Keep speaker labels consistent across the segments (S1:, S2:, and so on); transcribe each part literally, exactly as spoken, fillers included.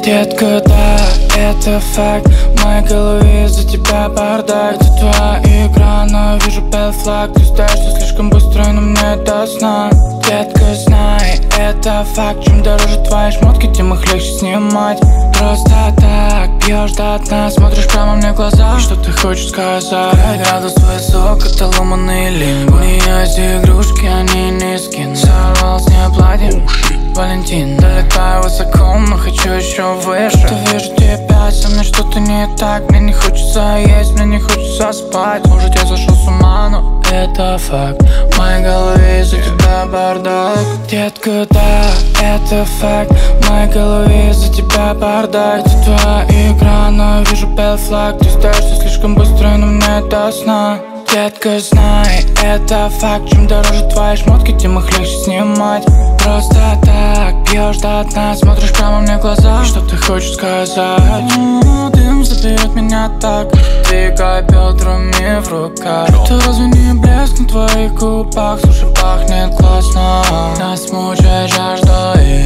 S1: Детка, да, это факт. В моей голове из-за тебя бардак. Это твоя игра, но вижу белый флаг. Ты сдаешься слишком быстро, но мне до сна. Детка, знай, это факт. Чем дороже твои шмотки, тем их легче снимать. Просто так, пьешь до дна, смотришь прямо мне в глаза. Что ты хочешь сказать? Градус высок, это ломаные линии. У нее эти игрушки, они не скин. Сорвал с нее платье, Валентин. Долетаю высоко, но хочу еще выше. Что вижу тебя, со мной что-то не так. Мне не хочется есть, мне не хочется спать. Может, я сошел с ума, но это факт. В моей голове из-за тебя бардак. Детка, да, это факт. В моей голове из-за тебя бардак. Это твоя игра, но вижу белый флаг. Ты сдаешься слишком быстро, но мне до сна. Детка, знай, это факт. Чем дороже твои шмотки, тем их легче снимать. Просто так, пьешь до дна, смотришь прямо мне в глаза. Что ты хочешь сказать? Дым заберет меня так, двигай бедрами в руках. Это разве не блеск на твоих губах? Слушай, пахнет классно. Нас мучает жажда, и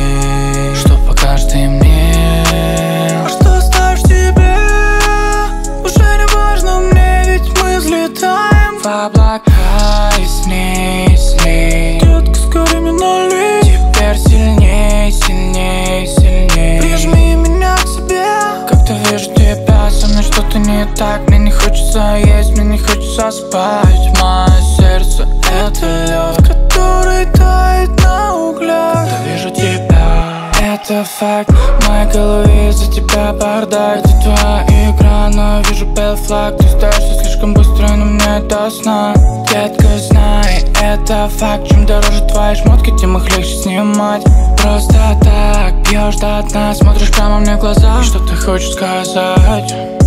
S1: что покажешь ты мне? А что оставишь тебе? Уже не важно мне, ведь мы взлетаем в облака и с ней, с ней. Детка, скорее минули. Теперь сильней, сильней, сильней. Прижми меня к себе. Как-то вижу тебя, со мной что-то не так. Мне не хочется есть, мне не хочется спать. Мое сердце — это лед, который тает на углях. Как-то вижу тебя, это факт. В моей голове из-за тебя бардак. Это твоя игра, но вижу белый флаг. Ты сдаешься слишком быстро, но мне до сна. Детка, знай, это факт. Чем дороже твои шмотки, тем их легче снимать. Просто так, пьешь до дна, смотришь прямо мне в глаза. Что ты хочешь сказать?